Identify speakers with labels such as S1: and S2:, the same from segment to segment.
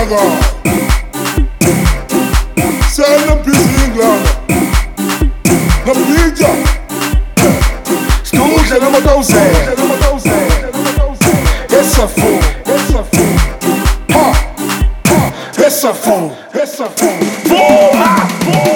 S1: Malaga. Send them peace England. Na mídia. Stuja na Matauze. Essa fogo. Ha. Essa fogo. Boa.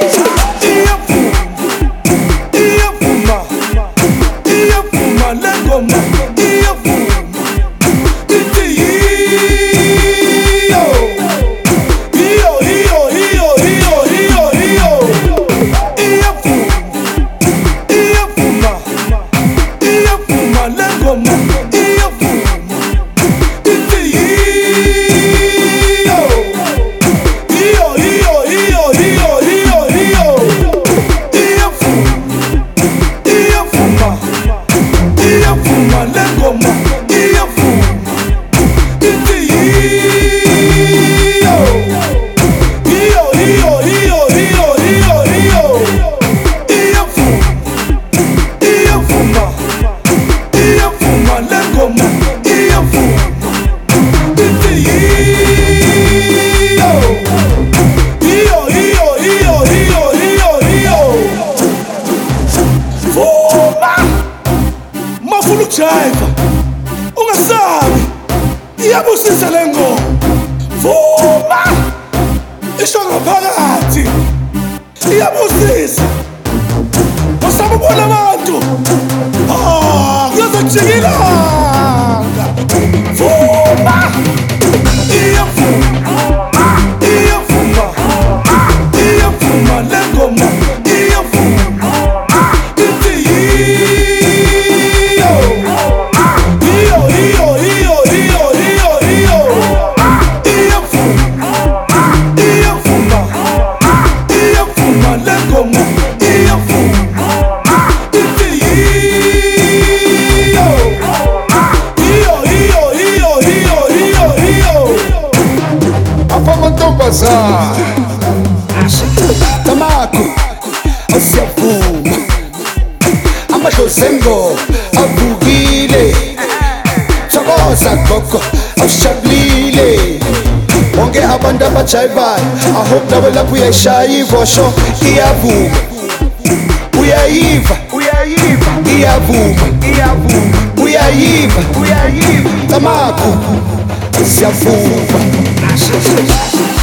S2: Jaiva, ungasabi iyabusisa le ngoma. Vuma isho ngaphakathi iyabusisa. Usabona abantu kuyazojikilanga. Vuma iyavuma le ngoma.
S3: Tamako asiyavuma, amadlozengo avukile, thokoza gogo awushabulile. Bonke abantu abajayivayo, I hope nawe lapho uyayishaya ivosho. Iyavuma, uyayiva, iyavuma, uyayiva. Tamako asiyavuma.